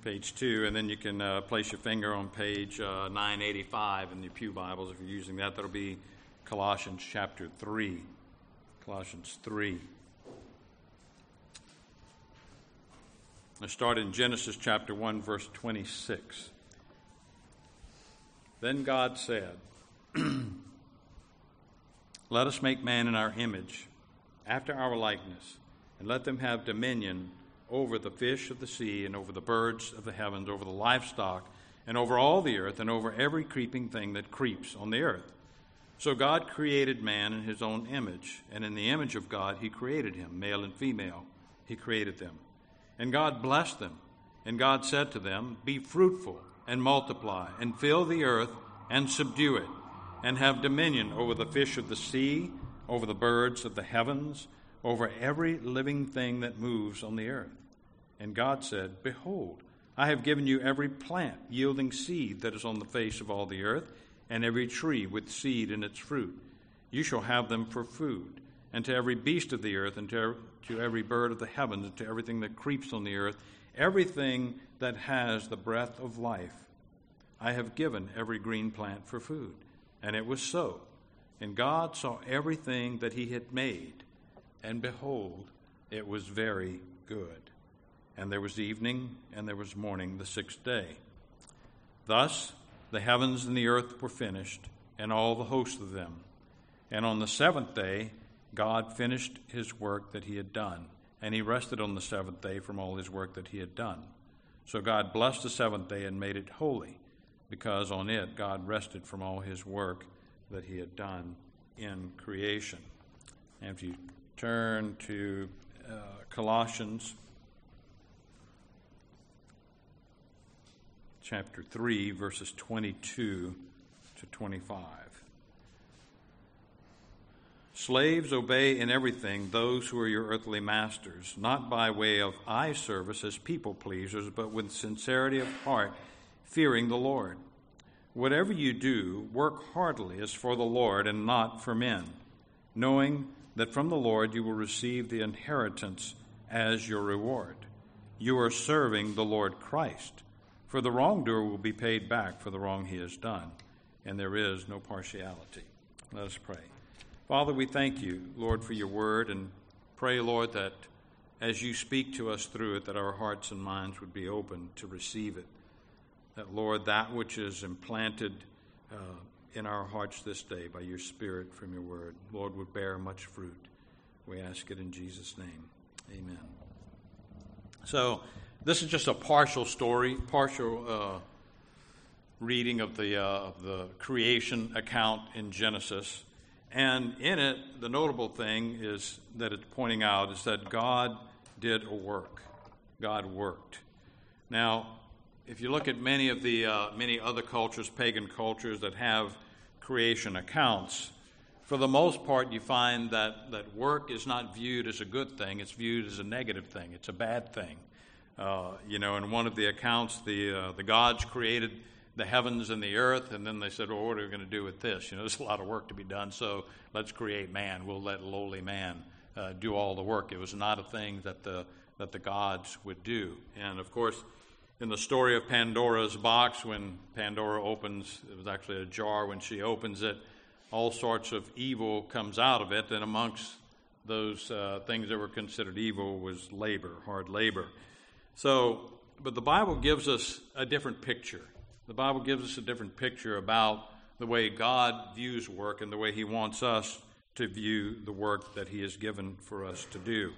page 2, and then you can place your finger on page 985 in the Pew Bibles if you're using that. That'll be Colossians chapter 3. Colossians 3. I start in Genesis chapter 1, verse 26. Then God said, "Let us make man in our image, after our likeness, and let them have dominion over the fish of the sea, and over the birds of the heavens, over the livestock, and over all the earth, and over every creeping thing that creeps on the earth." So God created man in his own image, and in the image of God he created him, male and female, he created them. And God blessed them, and God said to them, "Be fruitful, and multiply, and fill the earth, and subdue it, and have dominion over the fish of the sea, over the birds of the heavens, over every living thing that moves on the earth." And God said, "Behold, I have given you every plant yielding seed that is on the face of all the earth, and every tree with seed in its fruit. You shall have them for food. And to every beast of the earth, and to every bird of the heavens, and to everything that creeps on the earth, everything that has the breath of life, I have given every green plant for food." And it was so. And God saw everything that he had made, and behold, it was very good. And there was evening, and there was morning, the sixth day. Thus the heavens and the earth were finished, and all the host of them. And on the seventh day God finished his work that he had done, and he rested on the seventh day from all his work that he had done. So God blessed the seventh day and made it holy, because on it God rested from all his work that he had done in creation. And if you turn to Colossians chapter 3, verses 22 to 25. "Slaves, obey in everything those who are your earthly masters, not by way of eye service as people pleasers, but with sincerity of heart, fearing the Lord. Whatever you do, work heartily as for the Lord and not for men, knowing that from the Lord you will receive the inheritance as your reward. You are serving the Lord Christ. For the wrongdoer will be paid back for the wrong he has done, and there is no partiality." Let us pray. Father, we thank you, Lord, for your word, and pray, Lord, that as you speak to us through it, that our hearts and minds would be open to receive it. That, Lord, that which is implanted in our hearts this day by your Spirit from your word, Lord, would bear much fruit. We ask it in Jesus' name. Amen. So this is just a partial story, partial reading of the creation account in Genesis. And in it, the notable thing is that it's pointing out is that God did a work. God worked. Now, if you look at many other cultures, pagan cultures that have creation accounts, for the most part, you find that work is not viewed as a good thing. It's viewed as a negative thing. It's a bad thing. In one of the accounts, the gods created the heavens and the earth, and then they said, "Well, what are we going to do with this? There's a lot of work to be done, so let's create man. We'll let lowly man do all the work." It was not a thing that the gods would do. And of course, in the story of Pandora's box, when Pandora opens, it was actually a jar, when she opens it, all sorts of evil comes out of it, and amongst those things that were considered evil was labor, hard labor. So, but the Bible gives us a different picture. The Bible gives us a different picture about the way God views work and the way he wants us to view the work that he has given for us to do.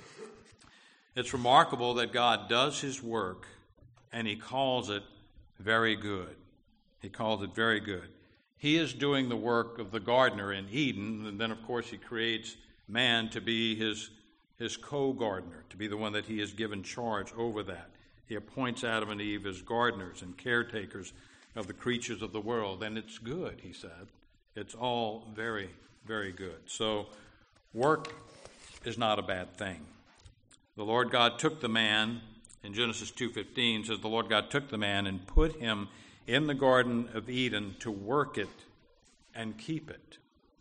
It's remarkable that God does his work and he calls it very good. He calls it very good. He is doing the work of the gardener in Eden, and then of course he creates man to be his co-gardener, to be the one that he has given charge over that. He appoints Adam and Eve as gardeners and caretakers of the creatures of the world. And it's good, he said. It's all very, very good. So work is not a bad thing. The Lord God took the man, in Genesis 2:15 says, the Lord God took the man and put him in the Garden of Eden to work it and keep it.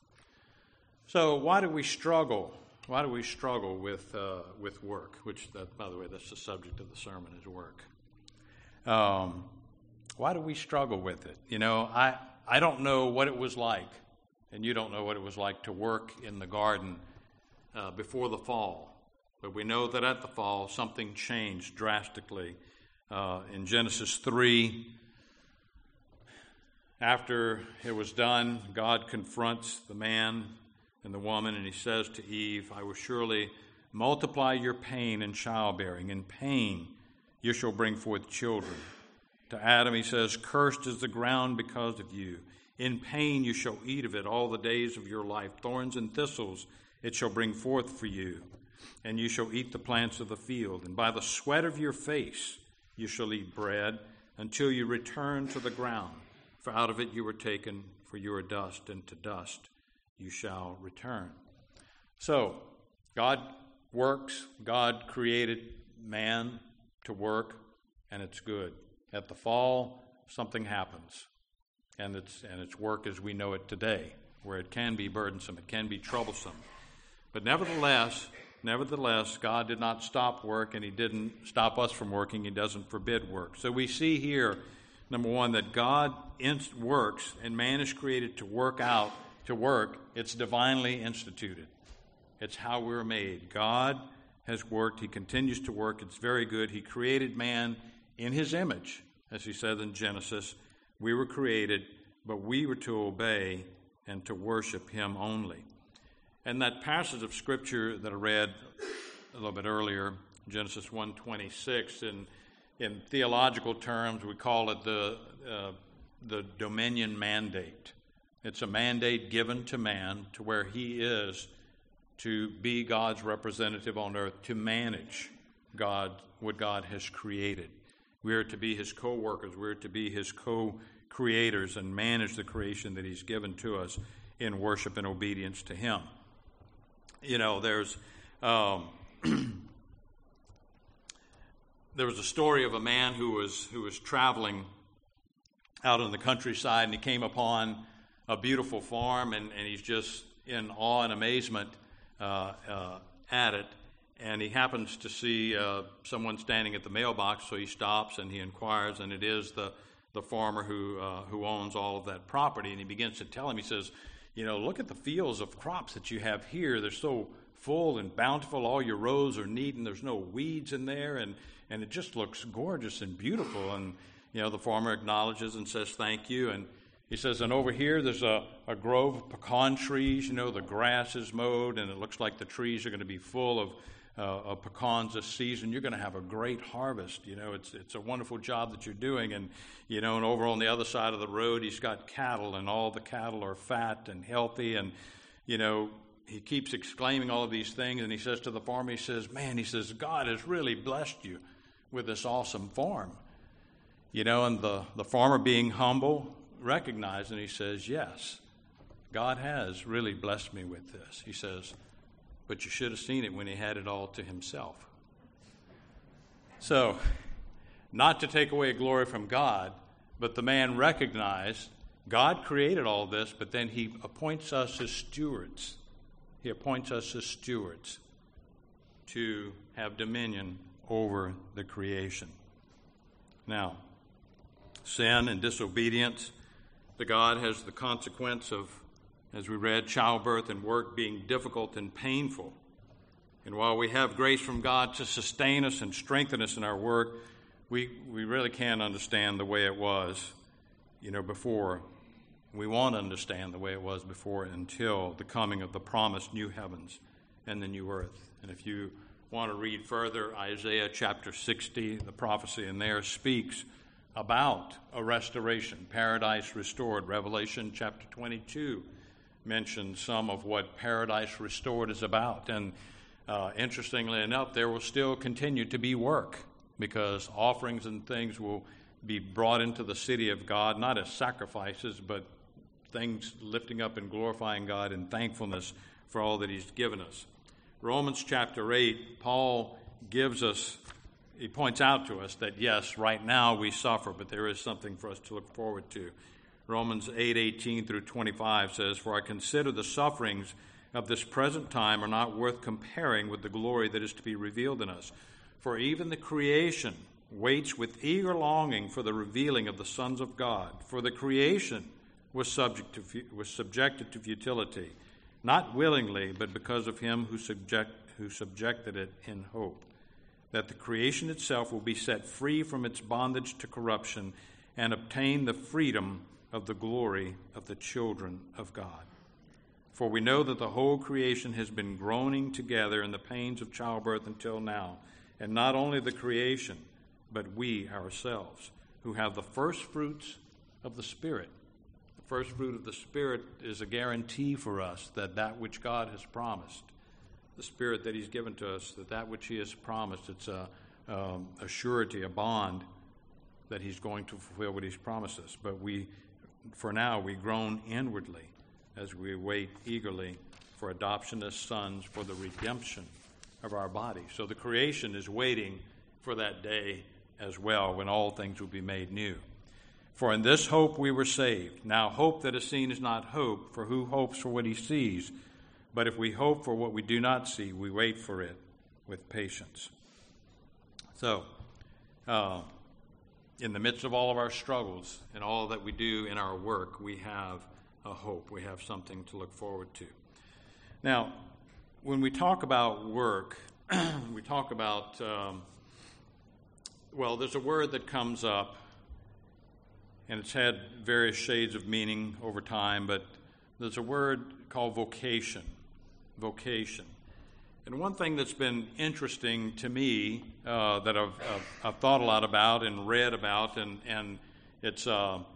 So why do we struggle? Why do we struggle with work? Which, by the way, that's the subject of the sermon, is work. Why do we struggle with it? You know, I don't know what it was like, and you don't know what it was like to work in the garden before the fall. But we know that at the fall, something changed drastically. In Genesis 3, after it was done, God confronts the man and the woman, and he says to Eve, I will surely multiply your pain in childbearing. In pain you shall bring forth children. To Adam he says, cursed is the ground because of you. In pain you shall eat of it all the days of your life. Thorns and thistles it shall bring forth for you. And you shall eat the plants of the field. And by the sweat of your face you shall eat bread until you return to the ground. For out of it you were taken, for you are dust, and to dust you shall return. So, God works. God created man to work, and it's good. At the fall, something happens, and it's work as we know it today, where it can be burdensome, it can be troublesome. But nevertheless, God did not stop work, and he didn't stop us from working. He doesn't forbid work. So we see here, number one, that God works, and man is created to work. It's divinely instituted. It's how we're made. God has worked. He continues to work. It's very good. He created man in his image, as he said in Genesis. We were created, but we were to obey and to worship him only. And that passage of Scripture that I read a little bit earlier, Genesis 1:26, in theological terms, we call it the dominion mandate. It's a mandate given to man to where he is to be God's representative on earth, to manage what God has created. We are to be his co-workers. We are to be his co-creators and manage the creation that he's given to us in worship and obedience to him. You know, there was a story of a man who was traveling out in the countryside, and he came upon a beautiful farm, and he's just in awe and amazement at it. And he happens to see someone standing at the mailbox, so he stops and he inquires, and it is the farmer who owns all of that property. And he begins to tell him, he says, you know, look at the fields of crops that you have here. They're so full and bountiful. All your rows are neat, and there's no weeds in there, and it just looks gorgeous and beautiful. And, you know, the farmer acknowledges and says, thank you. And he says, and over here there's a grove of pecan trees. You know, the grass is mowed, and it looks like the trees are going to be full of pecans this season. You're going to have a great harvest. You know, it's a wonderful job that you're doing. And, you know, and over on the other side of the road, he's got cattle, and all the cattle are fat and healthy. And, you know, he keeps exclaiming all of these things, and he says to the farmer, he says, man, he says, God has really blessed you with this awesome farm. You know, and the farmer, being humble, recognized, and he says, yes, God has really blessed me with this. He says, but you should have seen it when he had it all to himself. So, not to take away glory from God, but the man recognized God created all this, but then he appoints us as stewards. He appoints us as stewards to have dominion over the creation. Now, sin and disobedience to God has the consequence of, as we read, childbirth and work being difficult and painful. And while we have grace from God to sustain us and strengthen us in our work, we really can't understand the way it was, you know, before. We won't understand the way it was before until the coming of the promised new heavens and the new earth. And if you want to read further, Isaiah chapter 60, the prophecy in there speaks about a restoration, paradise restored. Revelation chapter 22 mentions some of what paradise restored is about. And interestingly enough, there will still continue to be work, because offerings and things will be brought into the city of God, not as sacrifices, but things lifting up and glorifying God in thankfulness for all that he's given us. Romans chapter 8, Paul he points out to us that, yes, right now we suffer, but there is something for us to look forward to. Romans 8:18 through 25 says, for I consider the sufferings of this present time are not worth comparing with the glory that is to be revealed in us. For even the creation waits with eager longing for the revealing of the sons of God. For the creation was subjected to futility, not willingly, but because of him who subjected it in hope, that the creation itself will be set free from its bondage to corruption and obtain the freedom of the glory of the children of God. For we know that the whole creation has been groaning together in the pains of childbirth until now, and not only the creation, but we ourselves, who have the first fruits of the Spirit. The first fruit of the Spirit is a guarantee for us that which God has promised, the Spirit that he's given to us, that which he has promised, it's a surety, a bond that he's going to fulfill what he's promised us. But for now, we groan inwardly as we wait eagerly for adoption as sons, for the redemption of our body. So the creation is waiting for that day as well, when all things will be made new. For in this hope we were saved. Now hope that is seen is not hope, for who hopes for what he sees? But if we hope for what we do not see, we wait for it with patience. So, in the midst of all of our struggles and all that we do in our work, we have a hope. We have something to look forward to. Now, when we talk about work, we talk about, there's a word that comes up, and it's had various shades of meaning over time, but there's a word called vocation. Vocation. And one thing that's been interesting to me that I've thought a lot about and read about, and it's,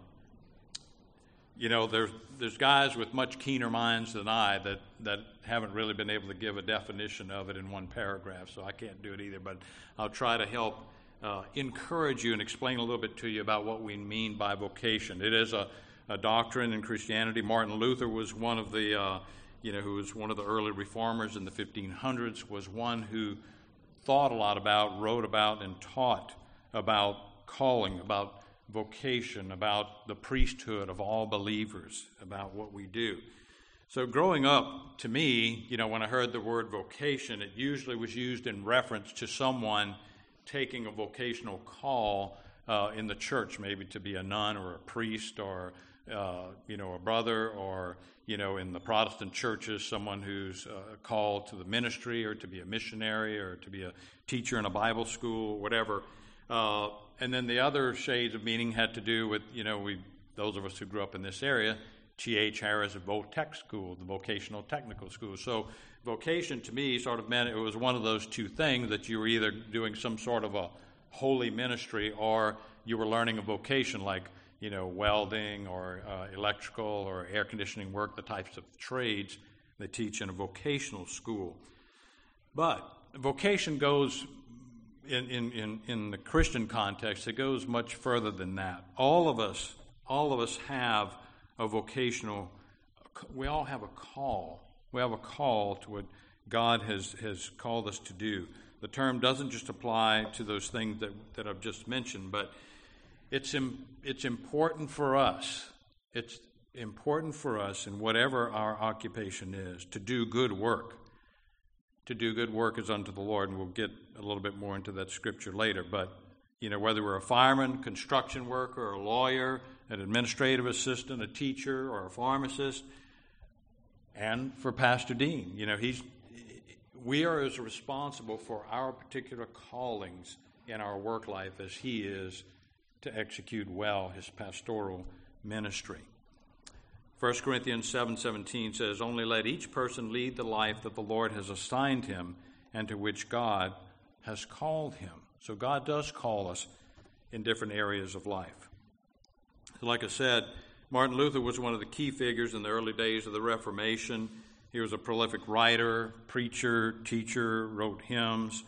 there's guys with much keener minds than I that haven't really been able to give a definition of it in one paragraph, so I can't do it either, but I'll try to help encourage you and explain a little bit to you about what we mean by vocation. It is a doctrine in Christianity. Martin Luther was one of the who was one of the early reformers in the 1500s, was one who thought a lot about, wrote about, and taught about calling, about vocation, about the priesthood of all believers, about what we do. So growing up, to me, when I heard the word vocation, it usually was used in reference to someone taking a vocational call in the church, maybe to be a nun or a priest or a brother, or in the Protestant churches, someone who's called to the ministry, or to be a missionary, or to be a teacher in a Bible school, whatever. And then the other shades of meaning had to do with, those of us who grew up in this area, T.H. Harris Votech School, the vocational technical school. So vocation to me sort of meant it was one of those two things, that you were either doing some sort of a holy ministry, or you were learning a vocation like welding or electrical or air conditioning work, the types of trades they teach in a vocational school. But vocation goes, in the Christian context, it goes much further than that. All of us have a vocational, we all have a call. We have a call to what God has called us to do. The term doesn't just apply to those things that I've just mentioned, but it's important for us. It's important for us in whatever our occupation is to do good work. To do good work is unto the Lord, and we'll get a little bit more into that scripture later. But, whether we're a fireman, construction worker, a lawyer, an administrative assistant, a teacher, or a pharmacist, and for Pastor Dean, we are as responsible for our particular callings in our work life as he is to execute well his pastoral ministry. 1 Corinthians 7:17 says, "Only let each person lead the life that the Lord has assigned him and to which God has called him." So God does call us in different areas of life. Like I said, Martin Luther was one of the key figures in the early days of the Reformation. He was a prolific writer, preacher, teacher, wrote hymns.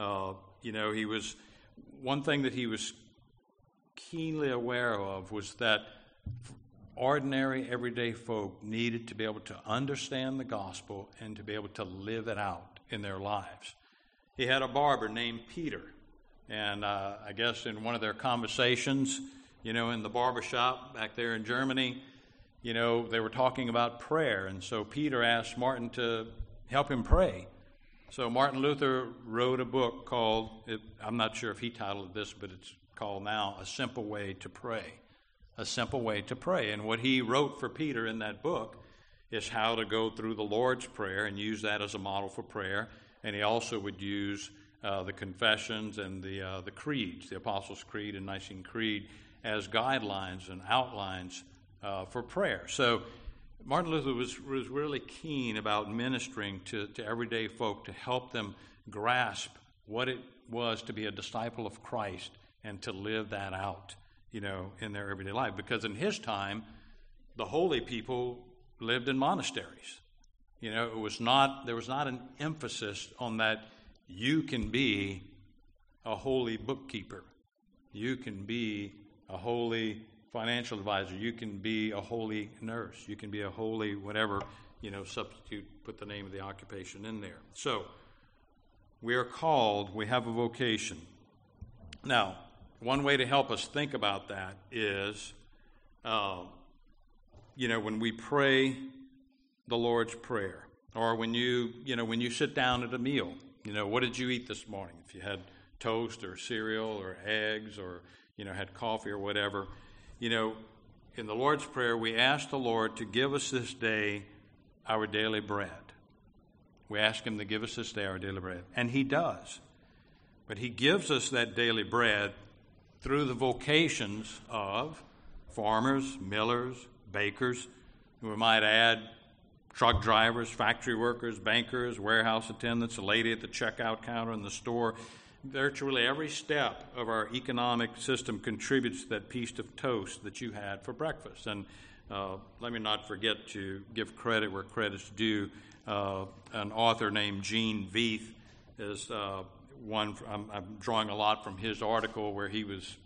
He was, one thing that he was keenly aware of was that ordinary, everyday folk needed to be able to understand the gospel and to be able to live it out in their lives. He had a barber named Peter, and I guess in one of their conversations, in the barber shop back there in Germany, they were talking about prayer, and so Peter asked Martin to help him pray. So Martin Luther wrote a book called, I'm not sure if he titled it this, but it's called now A Simple Way to Pray. A Simple Way to Pray. And what he wrote for Peter in that book is how to go through the Lord's Prayer and use that as a model for prayer. And he also would use the confessions and the creeds, the Apostles' Creed and Nicene Creed, as guidelines and outlines for prayer. So Martin Luther was really keen about ministering to everyday folk to help them grasp what it was to be a disciple of Christ and to live that out, in their everyday life. Because in his time, the holy people lived in monasteries. There was not an emphasis on that you can be a holy bookkeeper. You can be a holy financial advisor. You can be a holy nurse. You can be a holy whatever, substitute, put the name of the occupation in there. So we are called, we have a vocation. Now, one way to help us think about that is, when we pray the Lord's Prayer, or when you sit down at a meal, what did you eat this morning? If you had toast or cereal or eggs or, had coffee or whatever, in the Lord's Prayer, we ask the Lord to give us this day our daily bread. We ask Him to give us this day our daily bread. And He does. But He gives us that daily bread through the vocations of farmers, millers, bakers. We might add truck drivers, factory workers, bankers, warehouse attendants, a lady at the checkout counter in the store. Virtually every step of our economic system contributes to that piece of toast that you had for breakfast. And let me not forget to give credit where credit's due. An author named Gene Veith is one. I'm drawing a lot from his article where he was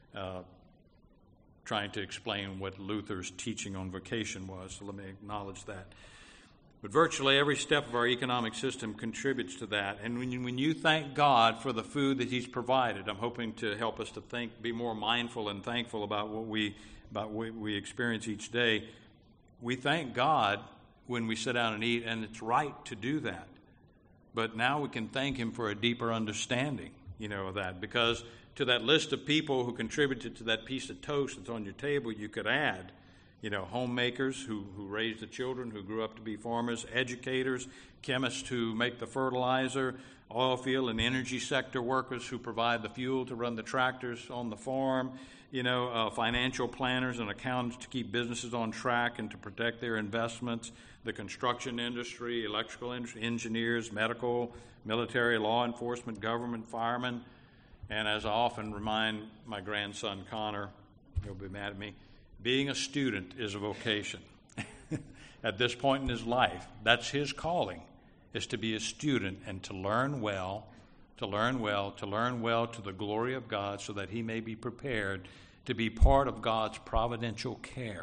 trying to explain what Luther's teaching on vocation was. So let me acknowledge that. But virtually every step of our economic system contributes to that. And when you thank God for the food that He's provided, I'm hoping to help us to be more mindful and thankful about what we experience each day. We thank God when we sit down and eat, and it's right to do that. But now we can thank Him for a deeper understanding, of that. Because to that list of people who contributed to that piece of toast that's on your table, you could add homemakers who raise the children, who grew up to be farmers, educators, chemists who make the fertilizer, oil field and energy sector workers who provide the fuel to run the tractors on the farm, financial planners and accountants to keep businesses on track and to protect their investments, the construction industry, electrical industry, engineers, medical, military, law enforcement, government, firemen. And as I often remind my grandson, Connor, he'll be mad at me, being a student is a vocation. At this point in his life, that's his calling, is to be a student and to learn well to the glory of God so that he may be prepared to be part of God's providential care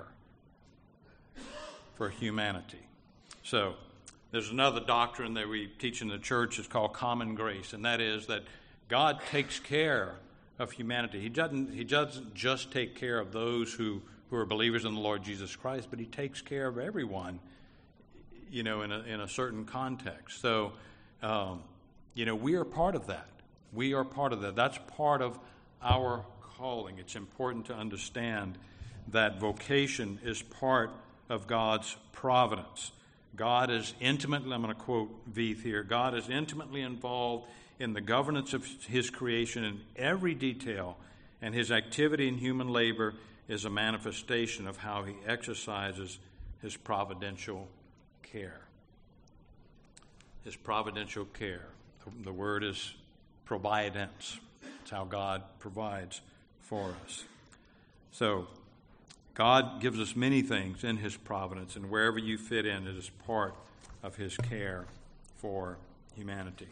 for humanity. So there's another doctrine that we teach in the church. It's called common grace, and that is that God takes care of humanity. He doesn't just take care of those who are believers in the Lord Jesus Christ, but He takes care of everyone, in a certain context. So, we are part of that. We are part of that. That's part of our calling. It's important to understand that vocation is part of God's providence. God is intimately, I'm going to quote Veith here, God is intimately involved in the governance of His creation in every detail, and His activity in human labor is a manifestation of how He exercises His providential care. His providential care. The word is providence. It's how God provides for us. So, God gives us many things in His providence, and wherever you fit in, it is part of His care for humanity.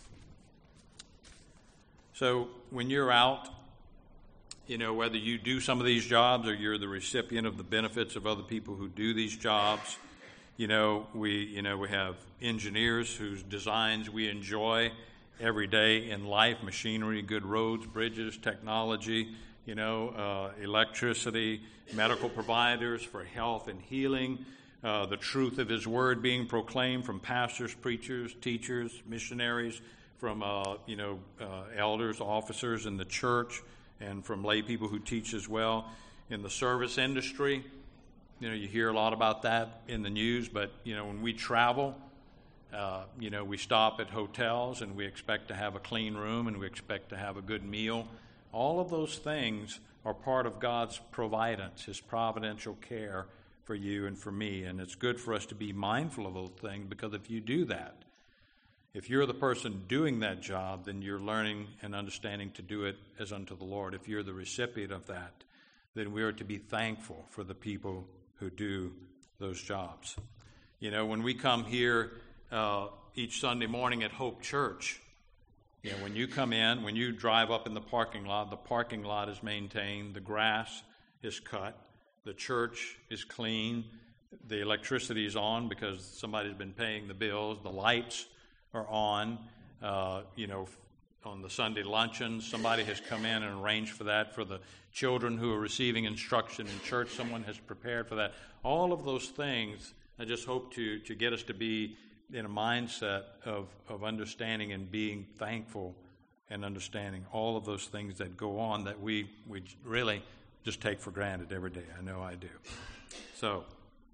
So, when you're out, whether you do some of these jobs or you're the recipient of the benefits of other people who do these jobs, we have engineers whose designs we enjoy every day in life, machinery, good roads, bridges, technology, electricity, medical providers for health and healing. the truth of his word being proclaimed from pastors, preachers, teachers, missionaries, from elders, officers in the church, and from lay people who teach as well. In the service industry, you hear a lot about that in the news, but when we travel, we stop at hotels and we expect to have a clean room and we expect to have a good meal. All of those things are part of God's providence, his providential care for you and for me. And it's good for us to be mindful of those things, because if you do that, if you're the person doing that job, then you're learning and understanding to do it as unto the Lord. If you're the recipient of that, then we are to be thankful for the people who do those jobs. When we come here each Sunday morning at Hope Church, when you come in, when you drive up in the parking lot is maintained, the grass is cut, the church is clean, the electricity is on because somebody's been paying the bills, the lights are on. On the Sunday luncheons, somebody has come in and arranged for that. For the children who are receiving instruction in church, someone has prepared for that. All of those things, I just hope to get us to be in a mindset of understanding and being thankful and understanding all of those things that go on that we really just take for granted every day. I know I do. So,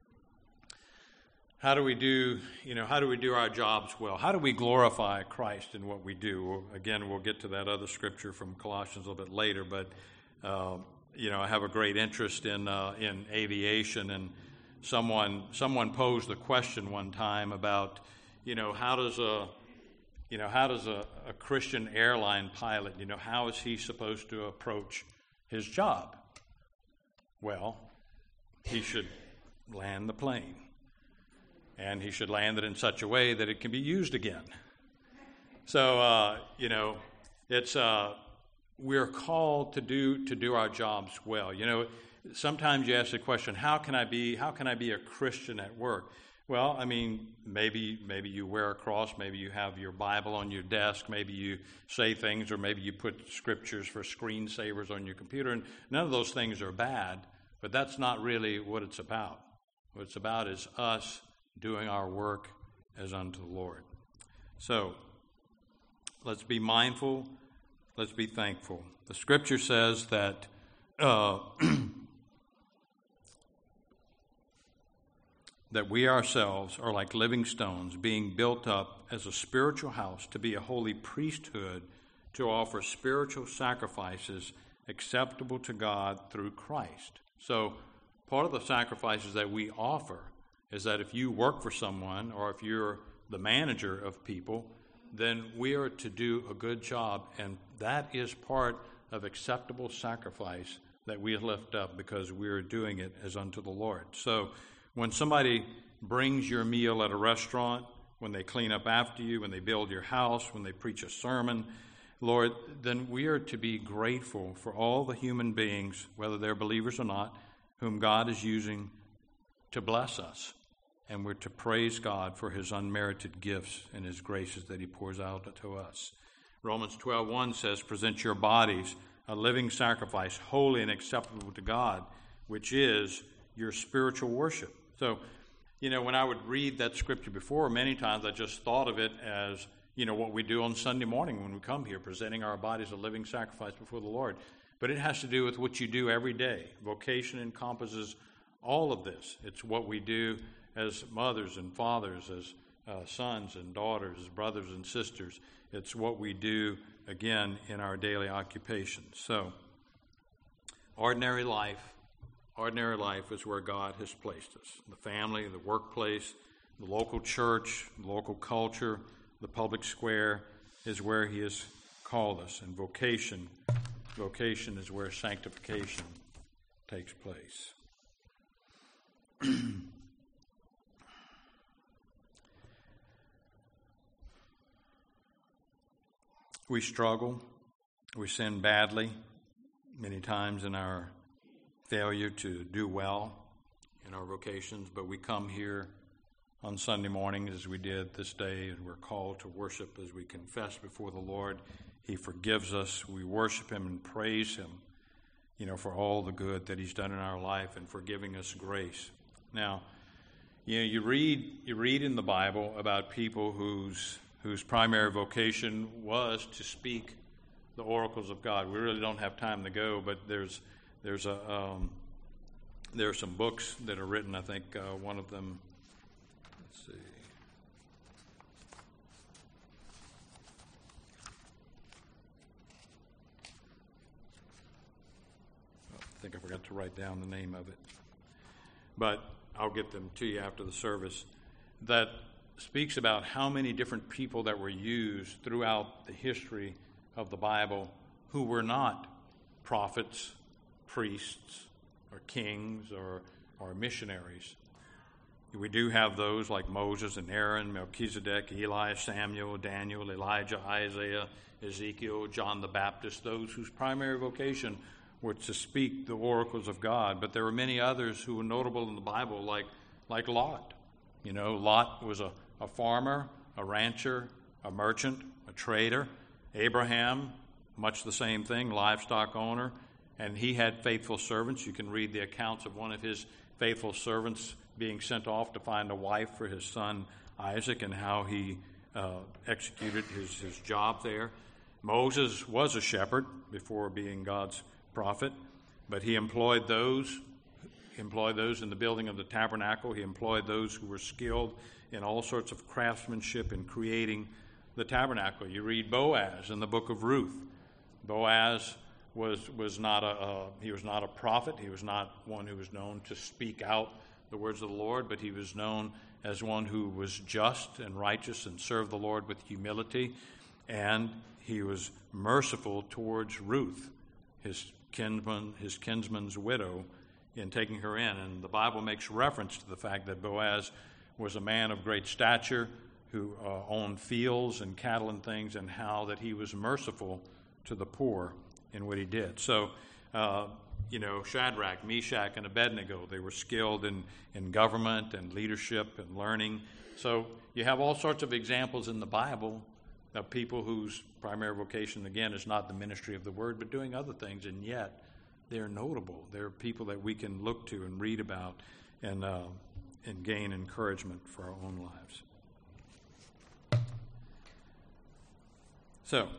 how do we do our jobs well? How do we glorify Christ in what we do? Again, we'll get to that other scripture from Colossians a little bit later, but I have a great interest in aviation, and someone posed the question one time about, how does a Christian airline pilot, how is he supposed to approach his job? Well, he should land the plane. And he should land it in such a way that it can be used again. So, we're called to do our jobs well. Sometimes you ask the question, how can I be a Christian at work? Well, maybe you wear a cross, maybe you have your Bible on your desk, maybe you say things, or maybe you put scriptures for screensavers on your computer, and none of those things are bad, but that's not really what it's about. What it's about is us doing our work as unto the Lord. So, let's be mindful, let's be thankful. The scripture says that that we ourselves are like living stones being built up as a spiritual house to be a holy priesthood, to offer spiritual sacrifices acceptable to God through Christ. So, part of the sacrifices that we offer is that if you work for someone or if you're the manager of people, then we are to do a good job, and that is part of acceptable sacrifice that we lift up because we are doing it as unto the Lord. So when somebody brings your meal at a restaurant, when they clean up after you, when they build your house, when they preach a sermon, Lord, then we are to be grateful for all the human beings, whether they're believers or not, whom God is using to bless us. And we're to praise God for his unmerited gifts and his graces that he pours out to us. Romans 12:1 says, present your bodies a living sacrifice, holy and acceptable to God, which is your spiritual worship. So, when I would read that scripture before, many times I just thought of it as, what we do on Sunday morning when we come here, presenting our bodies a living sacrifice before the Lord. But it has to do with what you do every day. Vocation encompasses all of this. It's what we do as mothers and fathers, as sons and daughters, as brothers and sisters. It's what we do, again, in our daily occupations. So, ordinary life is where God has placed us. The family, the workplace, the local church, the local culture, the public square is where he has called us. And vocation is where sanctification takes place. We struggle. We sin badly many times in our failure to do well in our vocations, but we come here on Sunday mornings as we did this day, and we're called to worship as we confess before the Lord. He forgives us. We worship him and praise him, for all the good that he's done in our life and for giving us grace. Now, You read in the Bible about people whose primary vocation was to speak the oracles of God. We really don't have time to go, but there are some books that are written. I think one of them. Let's see. I think I forgot to write down the name of it, but I'll get them to you after the service. That speaks about how many different people that were used throughout the history of the Bible who were not prophets, priests, or kings, or missionaries. We do have those like Moses and Aaron, Melchizedek, Eli, Samuel, Daniel, Elijah, Isaiah, Ezekiel, John the Baptist, those whose primary vocation were to speak the oracles of God. But there were many others who were notable in the Bible, like Lot. Lot was a farmer, a rancher, a merchant, a trader. Abraham, much the same thing, livestock owner. And he had faithful servants. You can read the accounts of one of his faithful servants being sent off to find a wife for his son Isaac and how he executed his job there. Moses was a shepherd before being God's prophet, but he employed those in the building of the tabernacle. He employed those who were skilled in all sorts of craftsmanship in creating the tabernacle. You read Boaz in the book of Ruth. Boaz was not a prophet. He was not one who was known to speak out the words of the Lord, but he was known as one who was just and righteous and served the Lord with humility. And he was merciful towards Ruth, his kinsman's widow, in taking her in. And the Bible makes reference to the fact that Boaz was a man of great stature who owned fields and cattle and things, and how that he was merciful to the poor in what he did. So, Shadrach, Meshach, and Abednego, they were skilled in government and leadership and learning. So you have all sorts of examples in the Bible of people whose primary vocation, again, is not the ministry of the word, but doing other things, and yet they're notable. They're people that we can look to and read about and gain encouragement for our own lives. So,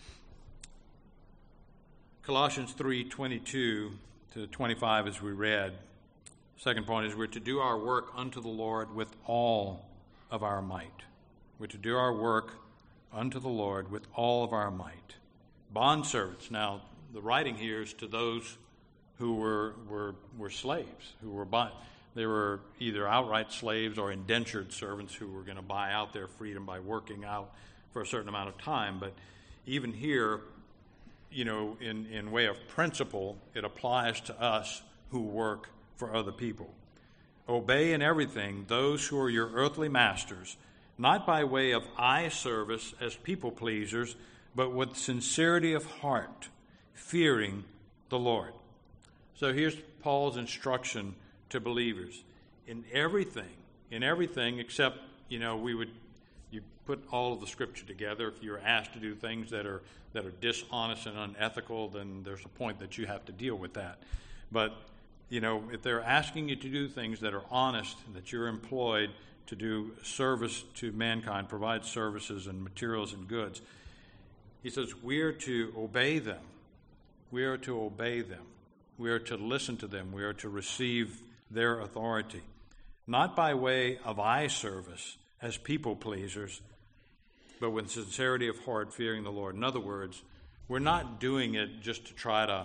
Colossians 3:22 to 25, as we read. Second point is we're to do our work unto the Lord with all of our might. We're to do our work unto the Lord with all of our might. Bondservants. Now, the writing here is to those who were slaves, they were either outright slaves or indentured servants who were going to buy out their freedom by working out for a certain amount of time. But even here, in way of principle, it applies to us who work for other people. Obey in everything those who are your earthly masters, not by way of eye service as people pleasers, but with sincerity of heart, fearing the Lord. So here's Paul's instruction to believers. In everything except, you put all of the Scripture together. If you're asked to do things that are dishonest and unethical, then there's a point that you have to deal with that. But, if they're asking you to do things that are honest, that you're employed to do service to mankind, provide services and materials and goods, he says we're to obey them. We are to obey them. We are to listen to them. We are to receive their authority, not by way of eye service as people pleasers, but with sincerity of heart, fearing the Lord. In other words, we're not doing it just to try to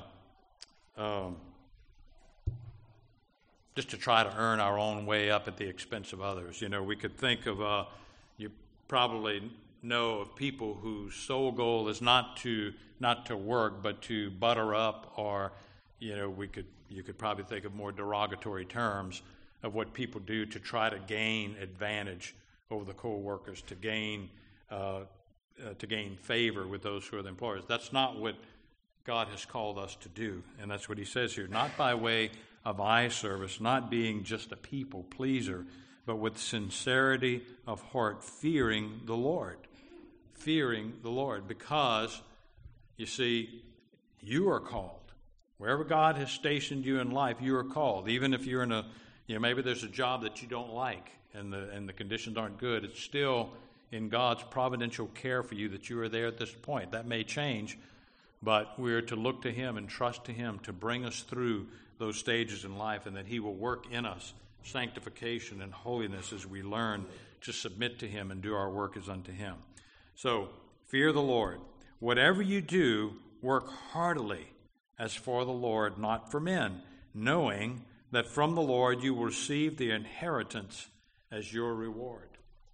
earn our own way up at the expense of others. We could think of you probably know of people whose sole goal is not to work, but to butter up, or you could probably think of more derogatory terms of what people do to try to gain advantage over the co-workers, to gain favor with those who are the employers. That's not what God has called us to do, and that's what he says here. Not by way of eye service, not being just a people pleaser, but with sincerity of heart, fearing the Lord. Fearing the Lord, because, you see, you are called. Wherever God has stationed you in life, you are called. Even if you're in Maybe there's a job that you don't like and the conditions aren't good. It's still in God's providential care for you that you are there at this point. That may change, but we're to look to Him and trust to Him to bring us through those stages in life, and that He will work in us sanctification and holiness as we learn to submit to Him and do our work as unto Him. So, fear the Lord. Whatever you do, work heartily as for the Lord, not for men, knowing that from the Lord you will receive the inheritance as your reward.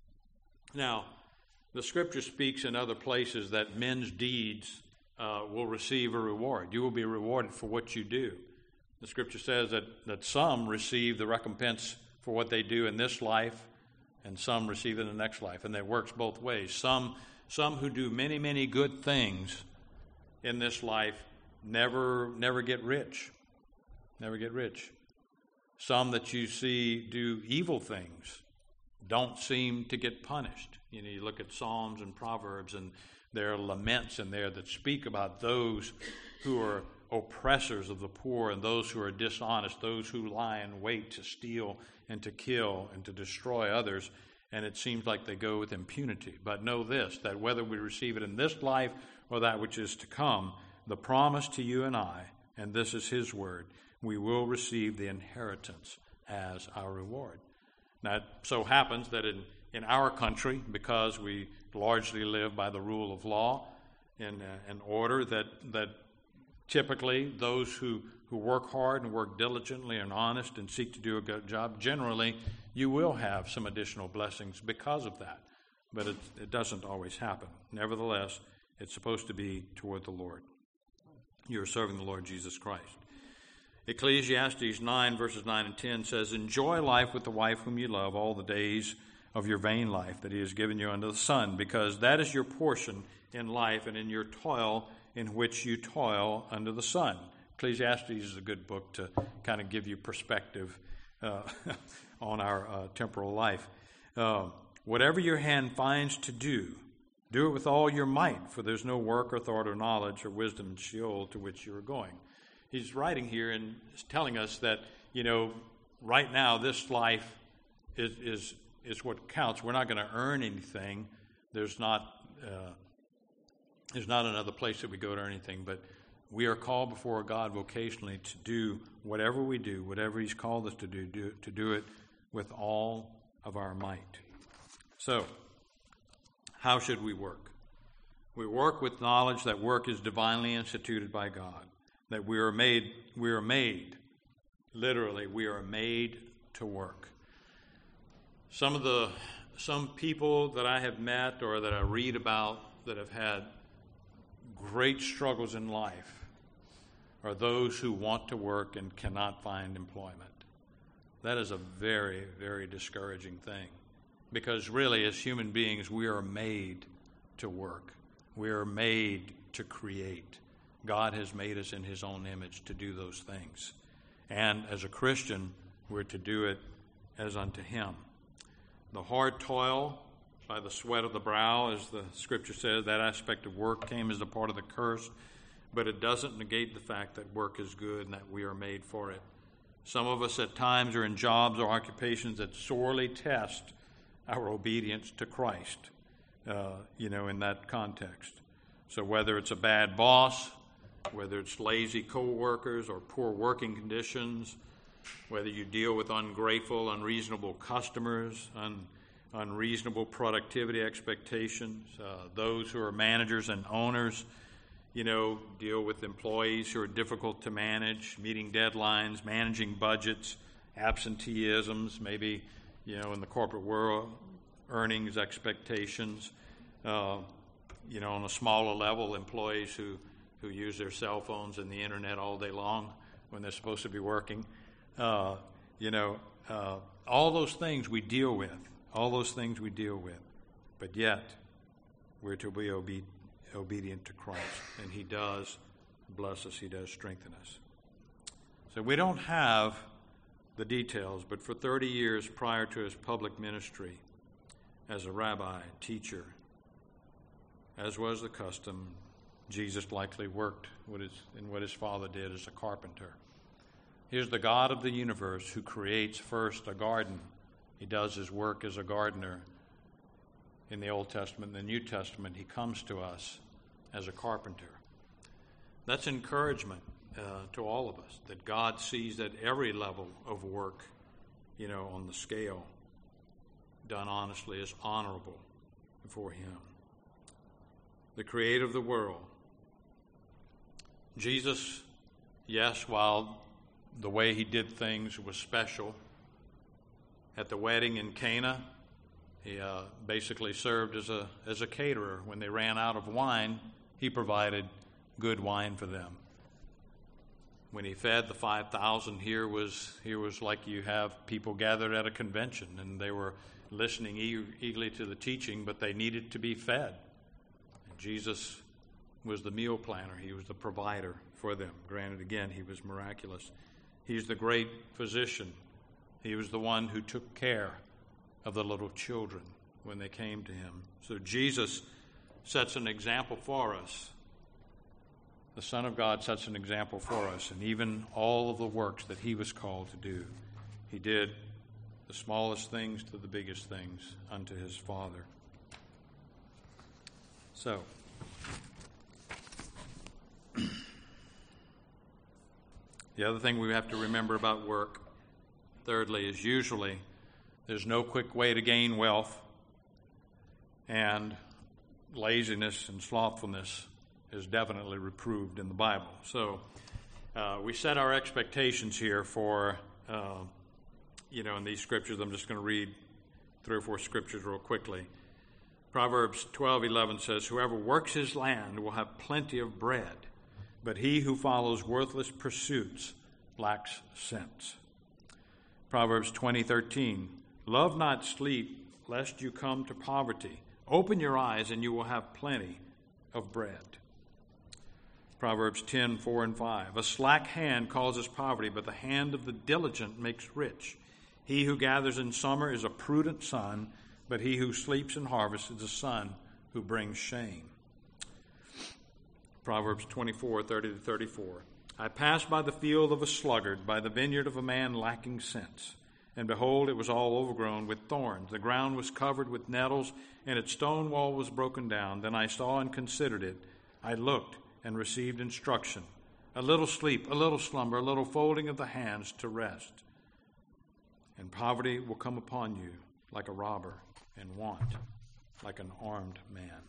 Now, the Scripture speaks in other places that men's deeds will receive a reward. You will be rewarded for what you do. The Scripture says that some receive the recompense for what they do in this life, and some receive it in the next life, and that works both ways. Some who do many, many good things in this life never get rich. Never get rich. Some that you see do evil things don't seem to get punished. You look at Psalms and Proverbs, and there are laments in there that speak about those who are oppressors of the poor and those who are dishonest, those who lie in wait to steal and to kill and to destroy others, and it seems like they go with impunity. But know this, that whether we receive it in this life or that which is to come, the promise to you and I, and this is His word, we will receive the inheritance as our reward. Now, it so happens that in our country, because we largely live by the rule of law and order, that typically those who work hard and work diligently and honest and seek to do a good job, generally you will have some additional blessings because of that. But it doesn't always happen. Nevertheless, it's supposed to be toward the Lord. You're serving the Lord Jesus Christ. Ecclesiastes 9, verses 9 and 10 says, "Enjoy life with the wife whom you love all the days of your vain life that He has given you under the sun, because that is your portion in life and in your toil in which you toil under the sun." Ecclesiastes is a good book to kind of give you perspective on our temporal life. Whatever your hand finds to do, do it with all your might, for there's no work or thought or knowledge or wisdom in Sheol to which you are going. He's writing here and telling us that, right now this life is what counts. We're not going to earn anything. There's not another place that we go to earn anything, but we are called before God vocationally to do whatever we do, whatever He's called us to do it with all of our might. So, how should we work? We work with knowledge that work is divinely instituted by God, that we are made, literally, we are made to work. Some people that I have met or that I read about that have had great struggles in life are those who want to work and cannot find employment. That is a very, very discouraging thing, because really as human beings we are made to work. We are made to create. God has made us in His own image to do those things. And as a Christian, we're to do it as unto Him. The hard toil by the sweat of the brow, as the Scripture says, that aspect of work came as a part of the curse, but it doesn't negate the fact that work is good and that we are made for it. Some of us at times are in jobs or occupations that sorely test our obedience to Christ, in that context. So whether it's a bad boss, whether it's lazy co-workers or poor working conditions, whether you deal with ungrateful, unreasonable customers, unreasonable productivity expectations, those who are managers and owners, deal with employees who are difficult to manage, meeting deadlines, managing budgets, absenteeisms, maybe, in the corporate world, earnings expectations, on a smaller level, employees who use their cell phones and the internet all day long when they're supposed to be working. All those things we deal with. But yet, we're to be obedient to Christ. And He does bless us. He does strengthen us. So we don't have the details, but for 30 years prior to His public ministry as a rabbi, teacher, as was the custom, Jesus likely worked in what His Father did as a carpenter. Here's the God of the universe who creates first a garden. He does his work as a gardener in the Old Testament. In the New Testament, he comes to us as a carpenter. That's encouragement to all of us, that God sees that every level of work, on the scale, done honestly, is honorable before him. The creator of the world. Jesus, yes, while the way he did things was special, at the wedding in Cana, he basically served as a caterer. When they ran out of wine, he provided good wine for them. When he fed the 5,000, here was like you have people gathered at a convention, and they were listening eagerly to the teaching, but they needed to be fed. And Jesus was the meal planner. He was the provider for them. Granted, again, he was miraculous. He's the great physician. He was the one who took care of the little children when they came to him. So Jesus sets an example for us. The Son of God sets an example for us, and even all of the works that he was called to do, he did the smallest things to the biggest things unto his Father. So, the other thing we have to remember about work, thirdly, is usually there's no quick way to gain wealth, and laziness and slothfulness is definitely reproved in the Bible. So we set our expectations here for, in these scriptures. I'm just going to read 3 or 4 scriptures real quickly. Proverbs 12:11 says, "Whoever works his land will have plenty of bread, but he who follows worthless pursuits lacks sense." Proverbs 20:13, "Love not sleep, lest you come to poverty. Open your eyes, and you will have plenty of bread." Proverbs 10:4 and 5, "A slack hand causes poverty, but the hand of the diligent makes rich. He who gathers in summer is a prudent son, but he who sleeps in harvest is a son who brings shame." Proverbs 24:30-34, "I passed by the field of a sluggard, by the vineyard of a man lacking sense. And behold, it was all overgrown with thorns. The ground was covered with nettles, and its stone wall was broken down. Then I saw and considered it. I looked and received instruction. A little sleep, a little slumber, a little folding of the hands to rest. And poverty will come upon you like a robber, and want like an armed man."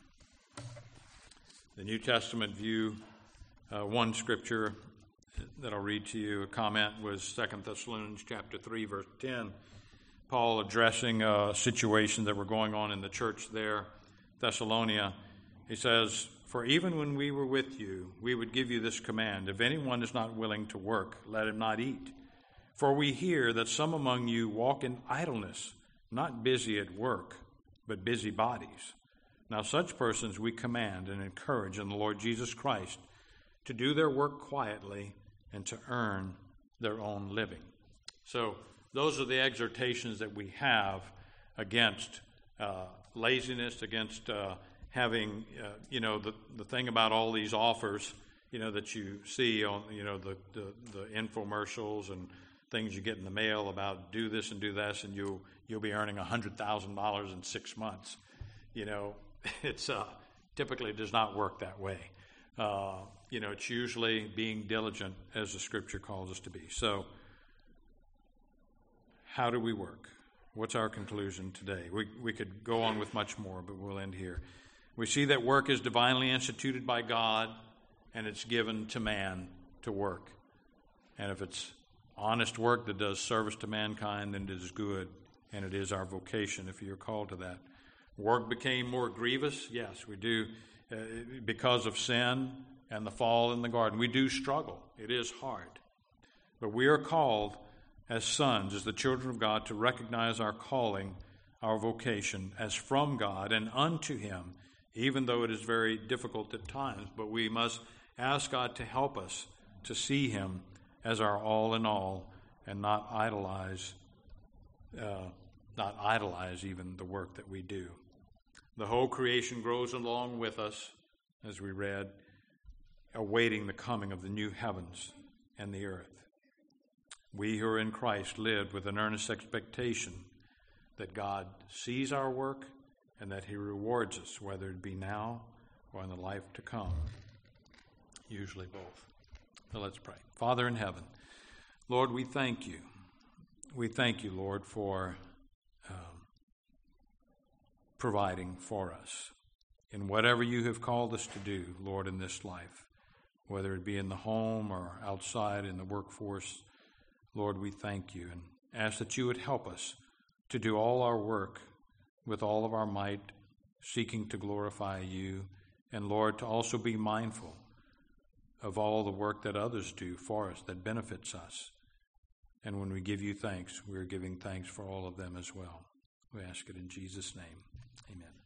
The New Testament view, one scripture that I'll read to you, a comment, was 2 Thessalonians chapter 3, verse 10. Paul addressing a situation that were going on in the church there, Thessalonia. He says, "For even when we were with you, we would give you this command: if anyone is not willing to work, let him not eat. For we hear that some among you walk in idleness, not busy at work, but busy bodies. Now such persons we command and encourage in the Lord Jesus Christ to do their work quietly and to earn their own living." So those are the exhortations that we have against laziness, against having, the thing about all these offers, that you see on, the infomercials and things you get in the mail about do this and do this, and you'll be earning $100,000 in 6 months. It's typically does not work that way. It's usually being diligent, as the Scripture calls us to be. So, how do we work? What's our conclusion today? We could go on with much more, but we'll end here. We see that work is divinely instituted by God, and it's given to man to work. And if it's honest work that does service to mankind, then it is good, and it is our vocation if you're called to that. Work became more grievous. Yes, we do, because of sin and the fall in the garden. We do struggle. It is hard. But we are called as sons, as the children of God, to recognize our calling, our vocation, as from God and unto Him, even though it is very difficult at times. But we must ask God to help us to see Him as our all in all, and not idolize even the work that we do. The whole creation grows along with us, as we read, awaiting the coming of the new heavens and the earth. We who are in Christ live with an earnest expectation that God sees our work and that he rewards us, whether it be now or in the life to come. Usually both. So let's pray. Father in heaven, Lord, we thank you. We thank you, Lord, for providing for us in whatever you have called us to do, Lord, in this life, whether it be in the home or outside in the workforce. Lord, we thank you and ask that you would help us to do all our work with all of our might, seeking to glorify you, and Lord, to also be mindful of all the work that others do for us that benefits us. And when we give you thanks, we're giving thanks for all of them as well. We ask it in Jesus' name. Amen.